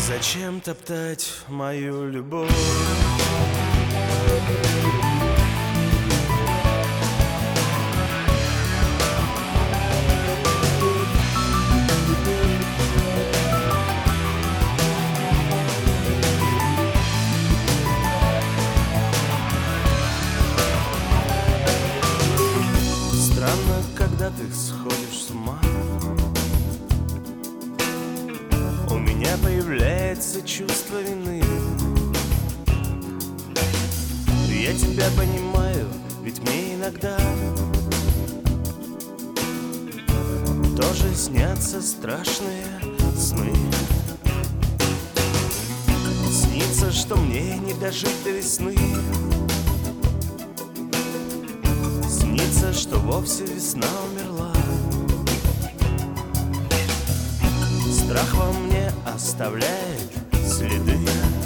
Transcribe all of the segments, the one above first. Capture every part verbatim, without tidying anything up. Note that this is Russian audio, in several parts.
Зачем топтать мою любовь? Странно, когда ты сходишь с ума, у меня появляется чувство вины. Я тебя понимаю, ведь мне иногда тоже снятся страшные сны. Снится, что мне не дожить до весны. Снится, что вовсе весна умерла. Страх во мне оставляет следы.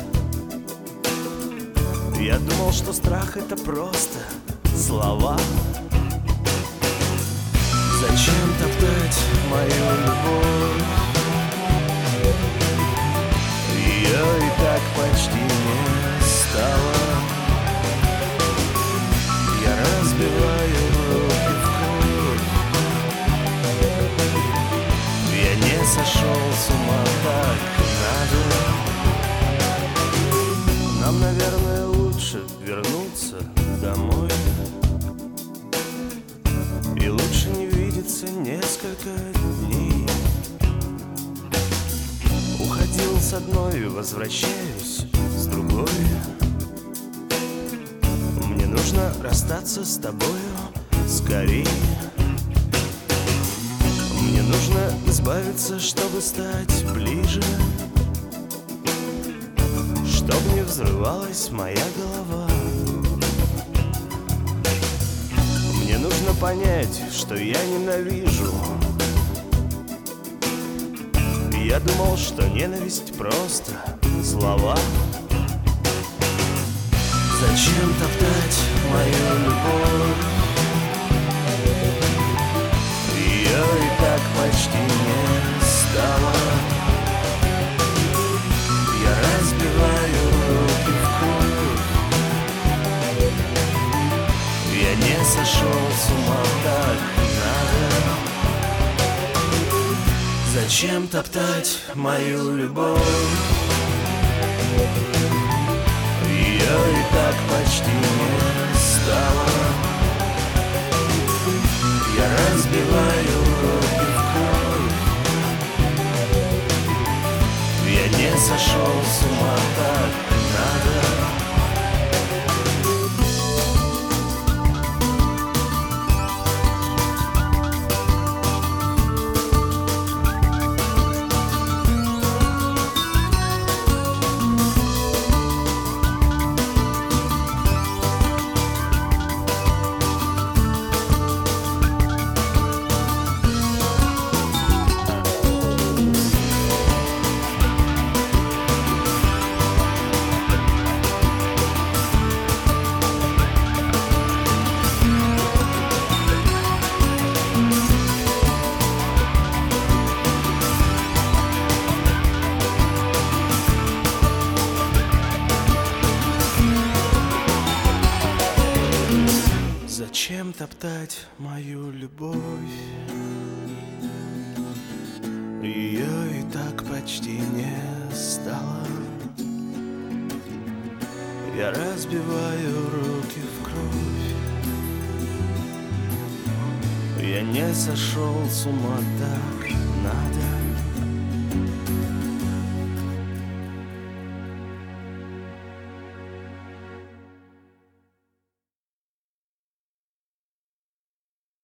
Я думал, что страх — это просто слова. Зачем топтать мою любовь? Ее и так почти не стало. Я разбиваю руки в кровь. Я не сошел с ума, так надо. Нам, наверное, лучше вернуться домой. И лучше не видеться несколько дней. Уходил с одной, возвращаюсь с другой. Мне нужно расстаться с тобою скорее. Мне нужно избавиться, чтобы стать ближе, чтоб не взрывалась моя голова. Мне нужно понять, что я ненавижу. Я думал, что ненависть просто слова. Зачем топтать мою любовь? Ее и так почти не стало. Я разбиваю руки в кровь. Я не сошел с ума, так надо. Зачем топтать мою любовь? Ее и так почти не стало. Я разбиваю руки в кровь. Я не сошел с ума, так надо. Зачем топтать мою любовь? Ее и так почти не стало. Я разбиваю руки в кровь. Я не сошел с ума, так надо.